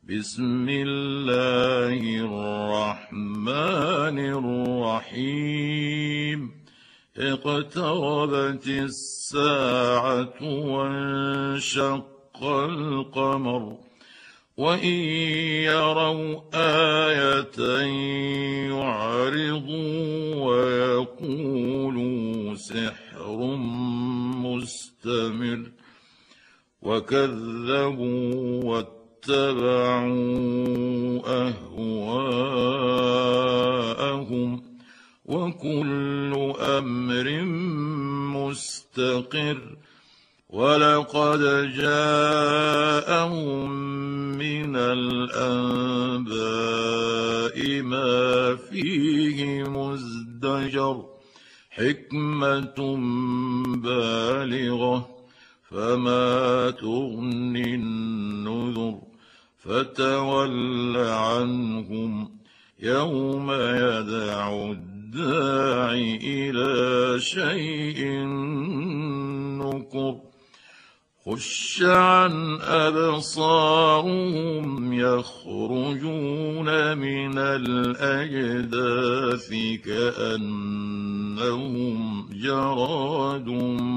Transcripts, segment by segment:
بسم الله الرحمن الرحيم اقتربت الساعة وانشق القمر وإن يروا آية يعرضوا ويقولوا سحر مستمر وكذبوا واتبعوا أهواءهم وكل أمر مستقر ولقد جاءهم من الأنباء ما فيه مزدجر حكمة بالغة فما تغني النذر فتول عنهم يوم يدعو الداعي إلى شيء نكر خش عن أبصارهم يخرجون من الأجداث كأنهم جراد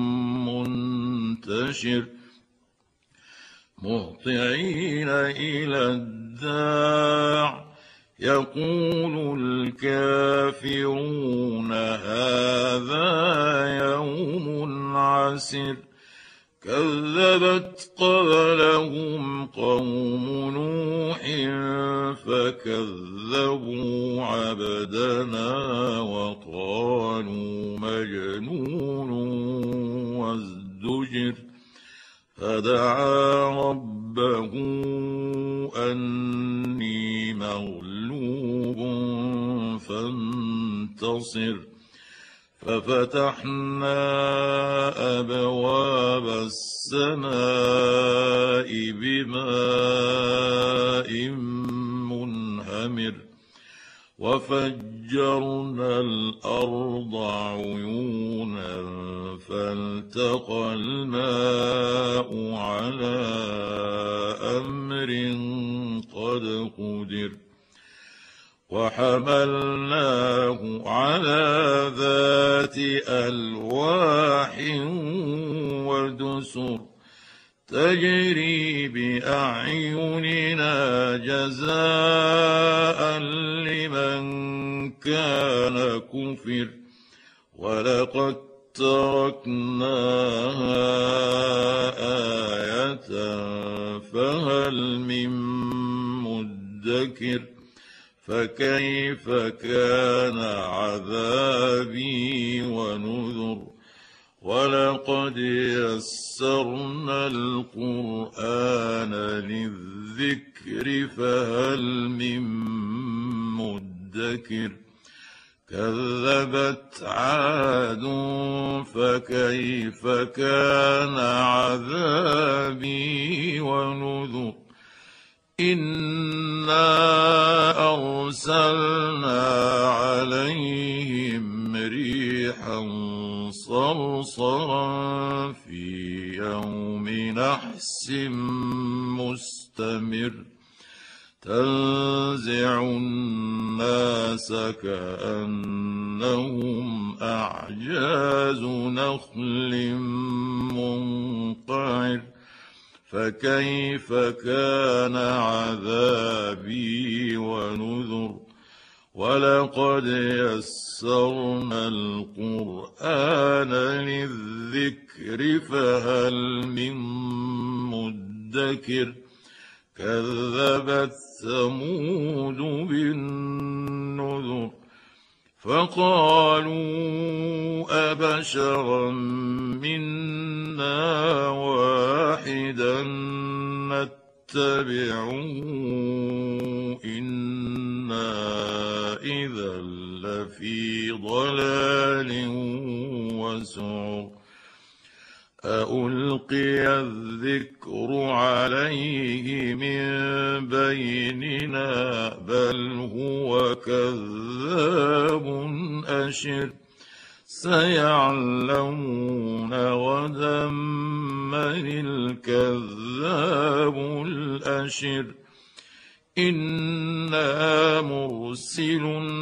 منتشر مهطعين إلى الداع يقول الكافرون هذا يوم عسر كذبت قبلهم قوم نوح فكذبوا عبدنا وقالوا مجنون وازدجر فدعا ربه أني مغلوب فانتصر ففتحنا أبواب السماء بماء منهمر وفجرنا الأرض عيونا فالتقى الماء على أمر قد قدر وحملناه على ذات ألواح ودسر تجري بأعيننا جزاء لمن كان كفر ولقد تركناها آية فهل من مدكر فكيف كان عذابي ونذر ولقد يسرنا القرآن للذكر فهل من مدكر كذبت عاد فكيف كان عذابي ونذر إنا أرسلنا عليهم ريحا صرصرا في يوم نحس مستمر تنزع الناس كأنهم أعجاز نخل منقعر فكيف كان عذابي ونذر ولقد يسرنا القرآن للذكر فهل من مدكر كذبت ثمود بالنذر فقالوا أبشرا منا واحدا نتبعه إنا إذا لفي ضلال وسعر ألقي الذكر عليه من بيننا بل هو كذاب أشر سيعلمون غدا من الكذاب الأشر إنا مرسل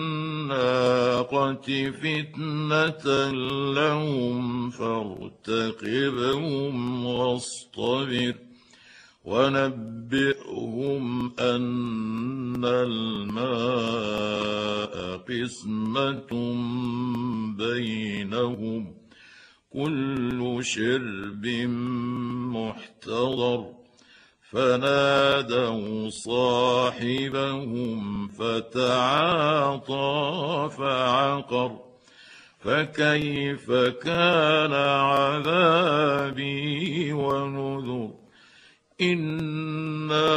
الناقة فتنة لهم فارتقبهم واصطبر ونبئهم أن الماء قسمة بينهم كل شرب محتضر فنادوا صاحبهم فتعاطى فعقر فكيف كان عذابي ونذر إنا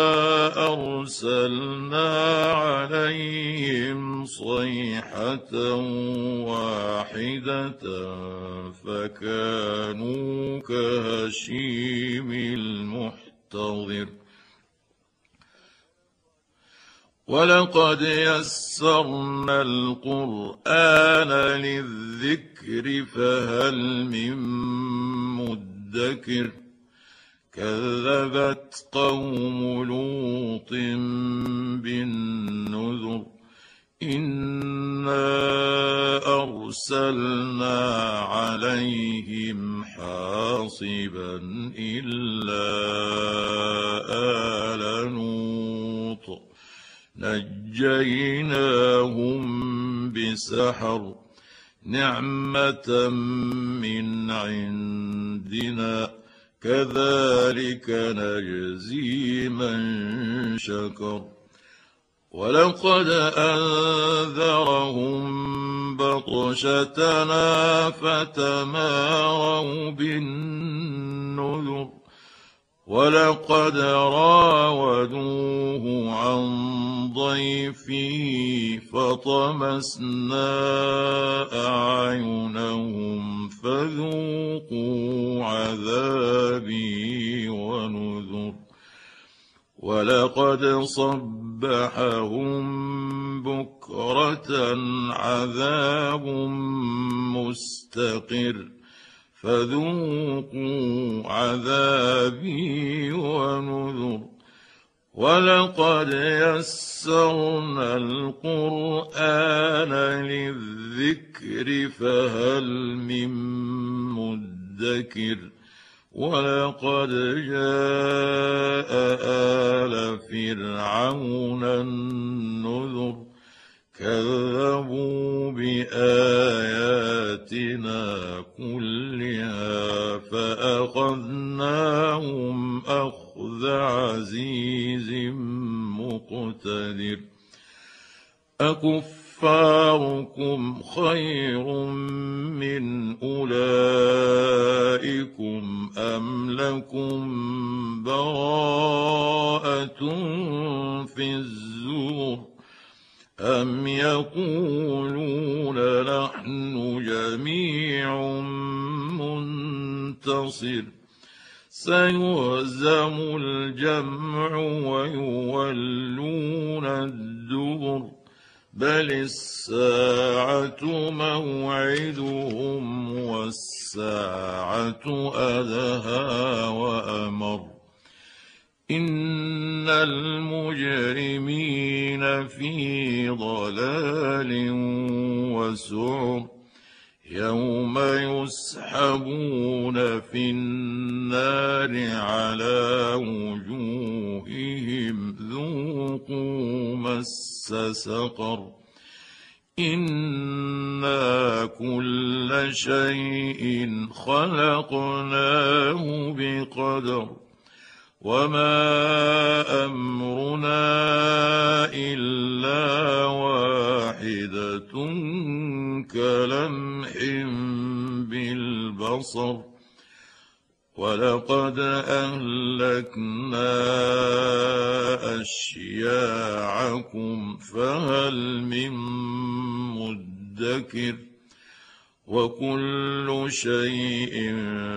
أرسلنا عليهم صيحة واحدة فكانوا كهشيم المحتضر ولقد يسرنا القرآن للذكر فهل من مدكر كذبت قوم لوط بالنذر إنا أرسلنا عليهم حاصبا إلا آل لوط نجيناهم بسحر نعمة من عندنا كذلك نجزي من شكر ولقد أنذرهم بطشتنا فتماروا بالنذر ولقد راودوه عن ضيفه فطمسنا أعينهم فذوقوا عذابي ونذر ولقد صبحهم بكرة عذاب مستقر فذوقوا عذابي ونذر ولقد يسرنا القرآن للذكر فهل من مدكر ولقد جاء آل فرعون النذر كذبوا بآياتنا كلها فأخذناهم أخذ عزيز مقتدر أكفاركم خير من أولئكم أم لكم براءة في الزبر أم يقولون نحن جميع منتصر سيهزم الجمع ويولون الدبر بل الساعة موعدهم والساعة أدهى وأمر إن المجرمين في ضلال وسعر يوم يسحبون في النار على وجوههم ذوقوا مس سقر إنا كل شيء خلقناه بقدر وما أمرنا إلا واحدة كلمح بالبصر ولقد أهلكنا أشياعكم فهل من مدكر وكل شيء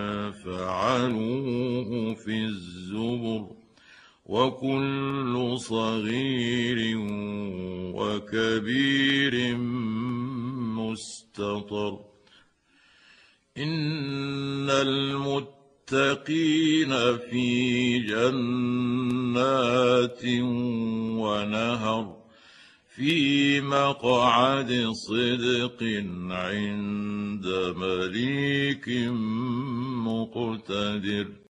فعلوه في الزبر وكل صغير وكبير مستطر إن المتقين في جنات جنات ونهر في مقعد صدق عند مليك مقتدر.